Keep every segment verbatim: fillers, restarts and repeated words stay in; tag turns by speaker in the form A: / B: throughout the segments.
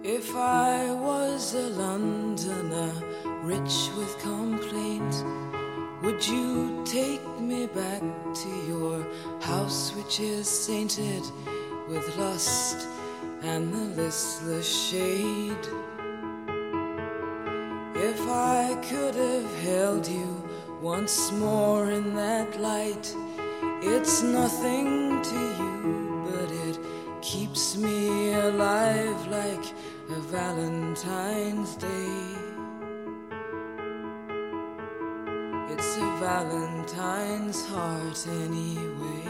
A: If I was a Londoner, rich with complaint, would you take me back to your house which is sainted with lust and the listless shade? If I could have held you once more in that light, it's nothing to you, but it keeps me alive like a Valentine's Day. It's a Valentine's heart anyway.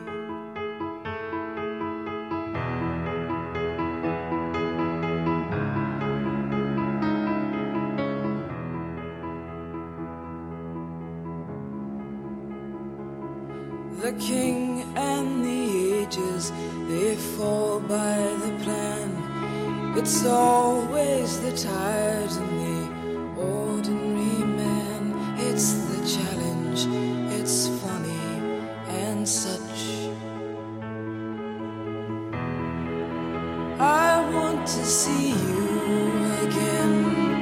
A: The king and the ages, they fall by the plan. It's always the tired and the ordinary man. It's the challenge, it's funny and such. I want to see you again.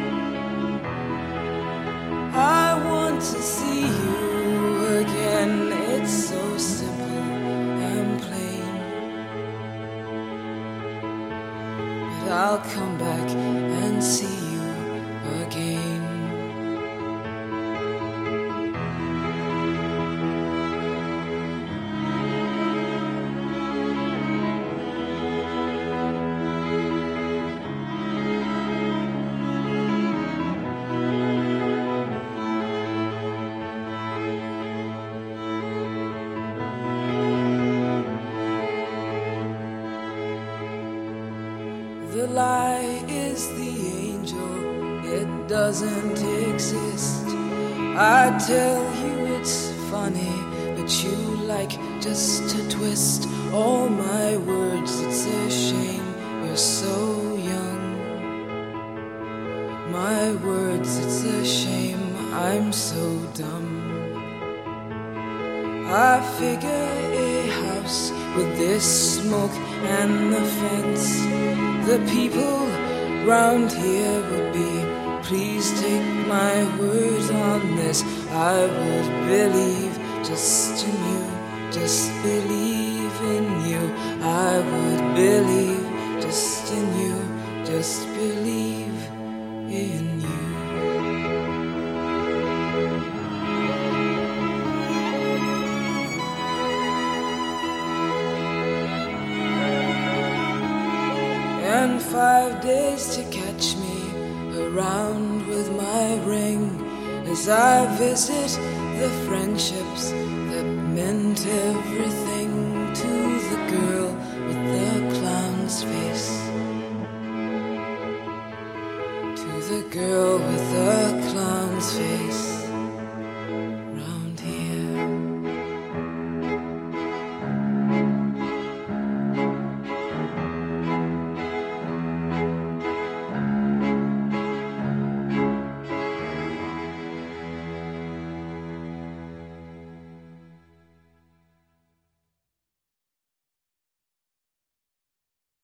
A: I want to see you again. It's so simple and plain, but I'll come back and see you again. The lie is the angel, it doesn't exist. I tell you it's funny, but you like just to twist all my words. It's a shame you're so young. My words, it's a shame I'm so dumb. I figure a house with this smoke and the fence, the people round here would be, please take my word on this. I would believe just in you, just believe in you. I would believe just in you, just believe in you. And five days to catch me around with my ring, as I visit the friendships that meant everything to the girl with the clown's face. To the girl with the clown's face.